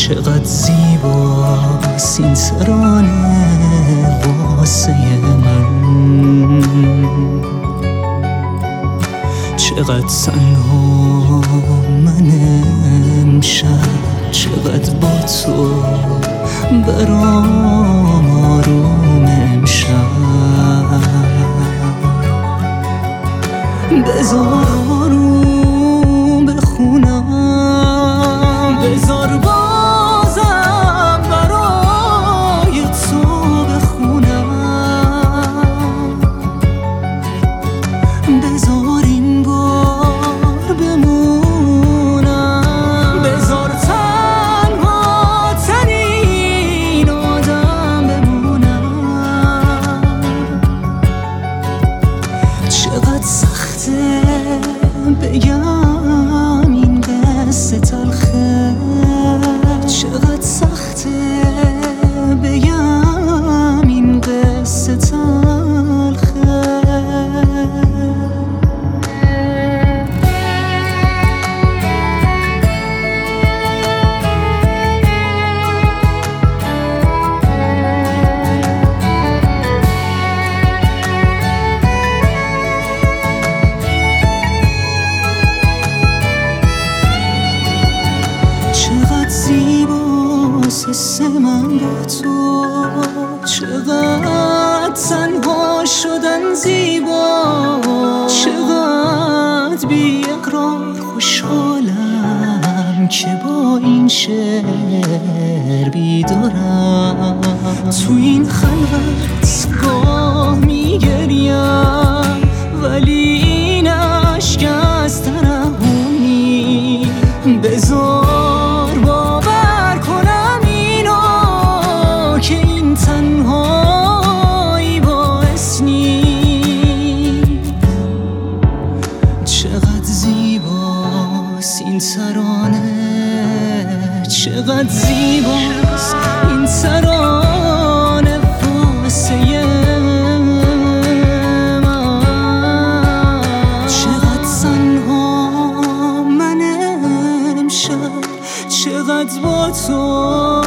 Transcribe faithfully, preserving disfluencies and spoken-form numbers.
چقدر زیباست این ترانه واسه من، چقدر تنها من امشب، چقدر با تو برام آروم امشب. بذار آروم بخونم، بذار بازم برای تو بخونم، بذار این بار بمونم، بذار تنها ترین آدم بمونم. چقدر سخته بگم این قصه تلخه، چقدر سخته بگم این قصه تلخه. چقدر زیباست حس من با تو، چقدر تنها شدن زیبا، چقدر بی اقرار خوشحالم که با این شعر بیدارم. تو این خلوت گاه میگریم ولی این عشق از ترحمی. بذار باور کنم اینو که این تنهایی باعث نیست. چقدر زیباست این ترانه، چقدر زیباست این ترانه واسه من. چقدر تنها من امشب، چقدر با تو